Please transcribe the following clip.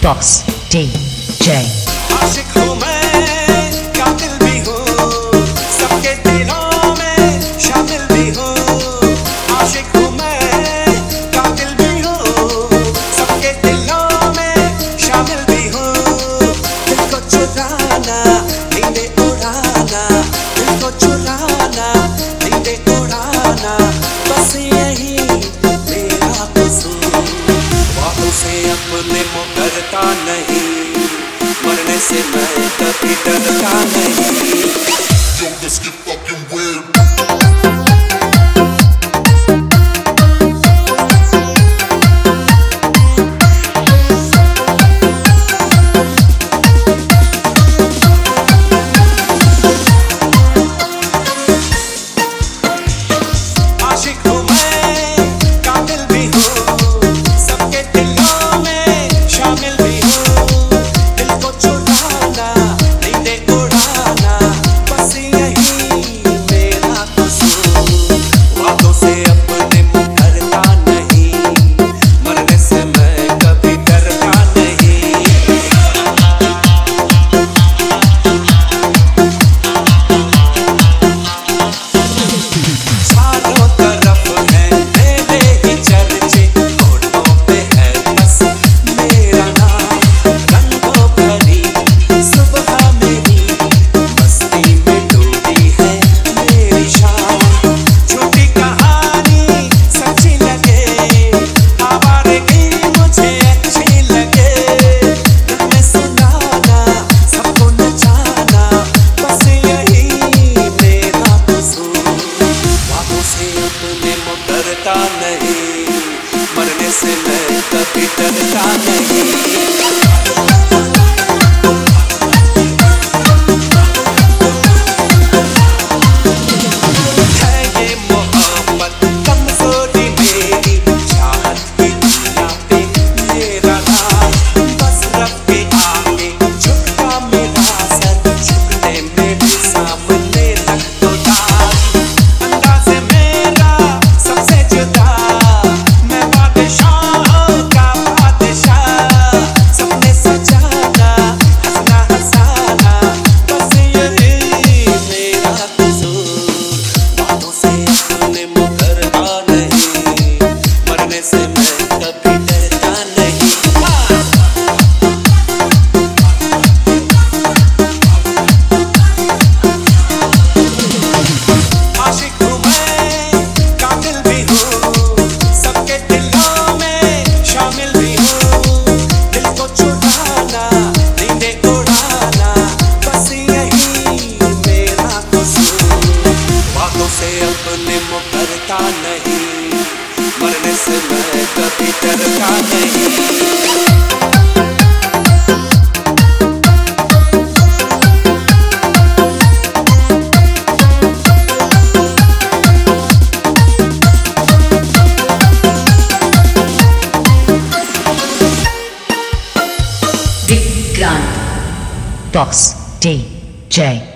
Box DJ। आशिक हूँ मैं, कातिल भी हूँ, सबके दिलों में शामिल भी हूँ। आशिक हूँ मैं, कातिल भी हूँ, सबके दिलों में शामिल भी हूँ। दिल को चुराना, नींदें उड़ाना, दिल को चुराना, नींदें उड़ाना, बस यही मेरा कसूर। बातों से अपने मुकरता नहीं, मरने से मैं कभी डरता नहीं। Yo, let's get fucking weird. आशिक हूँ मैं, कातिल भी हूँ, सबके दिलों में शामिल भी हूँ। दिल को चुराना, नींदें उड़ाना, बस यही मेरा कसूर। बातों से अपने मुकरता नहीं, मरने से मैं कभी डरता नहीं। चारों तरफ है मेरे ही चर्चे, होठों पे है बस मेरा नाम। रंगों भरी सुबह मेरी, मस्ती में डूबी है मेरी शाम। झूठी कहानी सच्ची लगे, आवारगी मुझे अच्छी लगे। दिल में सुनाना, सबको नचाना, बस यही मेरा कसूर। बातों से अपने मुकरता नहीं, मरने से मैं कभी डरता नहीं। है ये मोहब्बत कमजोरी मेरी, चाहत की दुनिया पे मेरा नाम। बस रब के आगे झुकता मेरा सर, झुकने मेरे सामने रख दो दाग। अंदाज़े मेरा सबसे जुदा, मैं बादशाहों का बादशाह। सपने सजाना, हंसना हंसाना, बस यही मेरा कसूर। बातों से अपने मुकरता नहीं, मरने से मैं कभी डरता नहीं। आशिक हूँ मैं, कातिल भी हूँ, सबके दिलों में शामिल भी हूँ। दिल को चुराना, नींदें उड़ाना, बस यही मेरा कसूर। बातों से अपने मुकरता नहीं, मरने से मैं कभी डरता नहीं। Vikrant Box DJ।